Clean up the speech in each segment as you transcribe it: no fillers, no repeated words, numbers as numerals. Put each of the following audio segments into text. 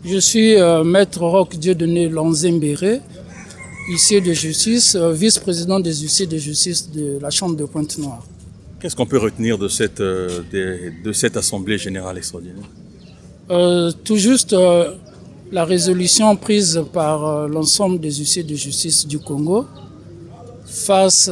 Je suis Maître Roch Dieudonné Lanzembéré, huissier de justice, vice-président des huissiers de justice de la Chambre de Pointe-Noire. Qu'est-ce qu'on peut retenir de cette Assemblée générale extraordinaire? Tout juste la résolution prise par l'ensemble des huissiers de justice du Congo face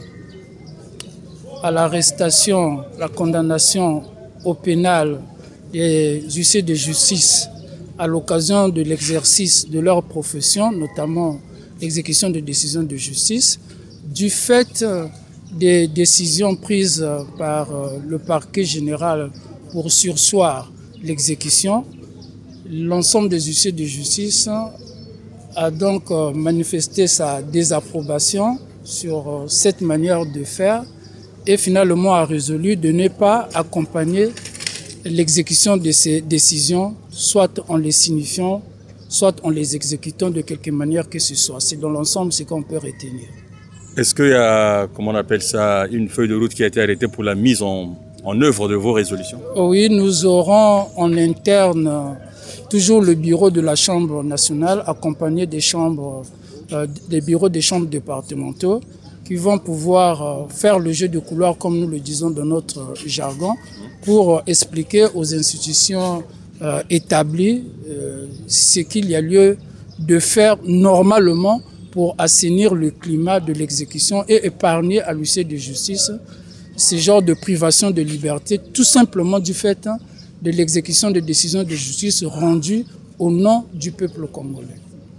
à l'arrestation, la condamnation au pénal des huissiers de justice à l'occasion de l'exercice de leur profession, notamment l'exécution de décisions de justice, du fait des décisions prises par le parquet général pour surseoir l'exécution. L'ensemble des huissiers de justice a donc manifesté sa désapprobation sur cette manière de faire et finalement a résolu de ne pas accompagner l'exécution de ces décisions, soit en les signifiant, soit en les exécutant de quelque manière que ce soit. C'est dans l'ensemble ce qu'on peut retenir. Est-ce qu'il y a, comment on appelle ça, une feuille de route qui a été arrêtée pour la mise en œuvre de vos résolutions? Oui, nous aurons en interne toujours le bureau de la Chambre nationale accompagné des bureaux des chambres départementaux qui vont pouvoir faire le jeu de couloir, comme nous le disons dans notre jargon, pour expliquer aux institutions établies ce qu'il y a lieu de faire normalement pour assainir le climat de l'exécution et épargner à l'huissier de justice ce genre de privation de liberté, tout simplement du fait de l'exécution de décisions de justice rendues au nom du peuple congolais.